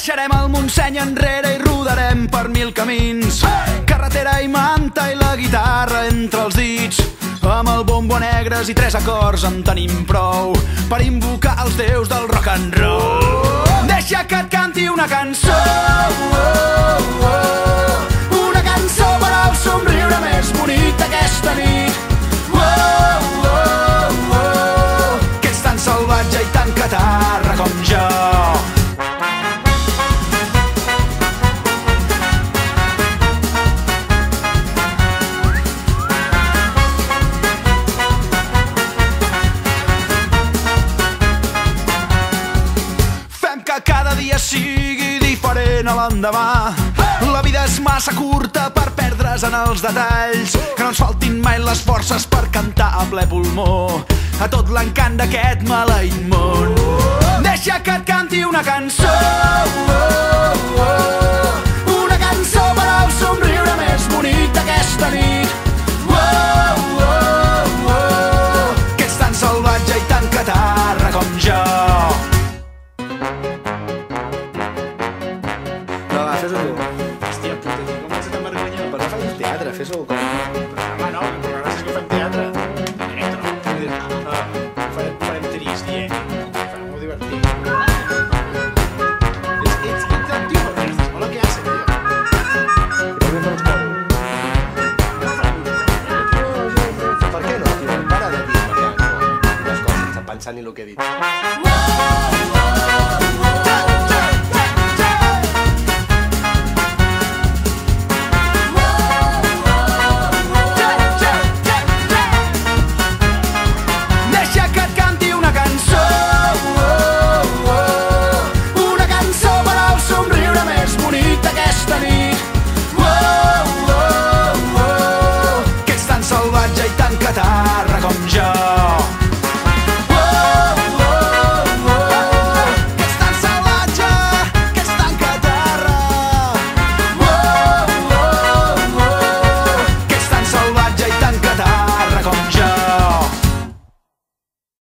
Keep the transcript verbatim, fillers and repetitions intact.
Deixarem el Montseny enrere i rodarem per mil camins. Carretera i manta i la guitarra entre els dits. Amb el bombo a negres i tres acords en tenim prou per invocar els déus del rock and roll. Deixa que et canti una cançó, una cançó per al somriure més bonic d'aquesta nit. Que ets tan salvatge i tan catarra com jo. Cada dia sigui diferent a l'endemà. La vida és massa curta per perdre's en els detalls. Que no ens faltin mai les forces per cantar a ple pulmó a tot l'encant d'aquest maleït món. Deixa que et canti una cançó, una cançó per al somriure més bonic d'aquesta nit. Que ets tan salvatge i tan catarra com jo. Fes-ho tu. Hòstia puta, tio, com vas a tan vergonya? Però no facis teatre, fes-ho com... Però home, no, però gràcies que fem teatre. Directe, no? Farem, farem trist, eh? Farem molt divertit. Ets, ets, ets el tio, perquè estàs molt a classe, tio. I per què no ens cobro? Per què no, tio? Para de dir, perquè no, unes coses sense pensar ni el que he dit.